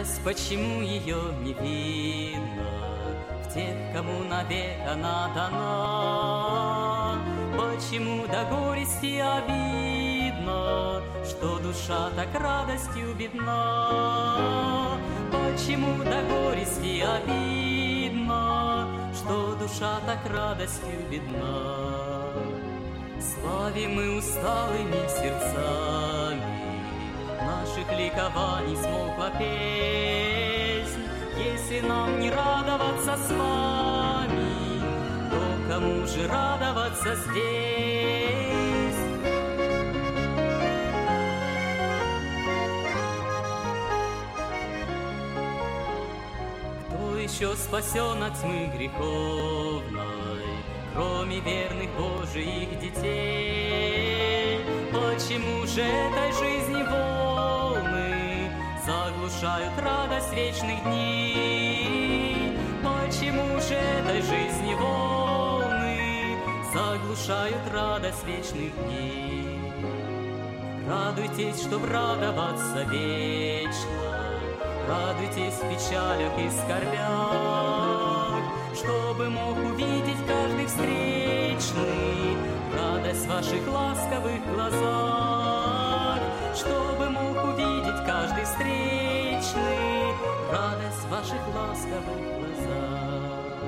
Радость, почему ее не видно в тех, кому навек она дана? Почему до горести обидно, что душа так радостью бедна? Почему до горести обидно, что душа так радостью бедна? Славим мы усталыми сердцами, наших ликований смолкла песнь. Если нам не радоваться с вами, то кому же радоваться здесь? Кто еще спасен от тьмы греховной, кроме верных Божиих детей? Почему же этой жизни волны заглушают радость вечных дней? Почему же этой жизни волны заглушают радость вечных дней? Радуйтесь, чтоб радоваться вечно, радуйтесь в печалях и скорбях, чтобы мог увидеть каждый встречный радость в ваших ласковых глазах, чтобы мог увидеть каждый встречный радость в ваших ласковых глазах.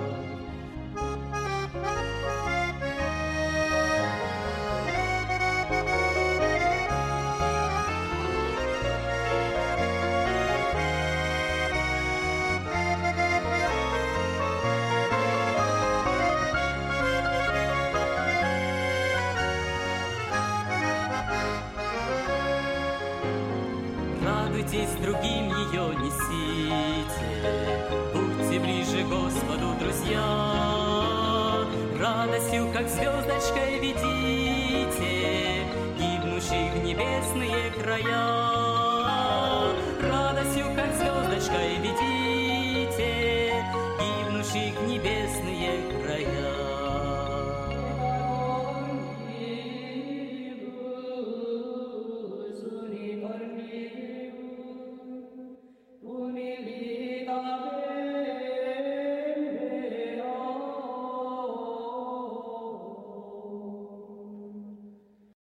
Радуйтесь, другим ее несите, будьте ближе Господу, друзья. Радостью, как звездочкой, ведите гибнущих в небесные края. Радостью, как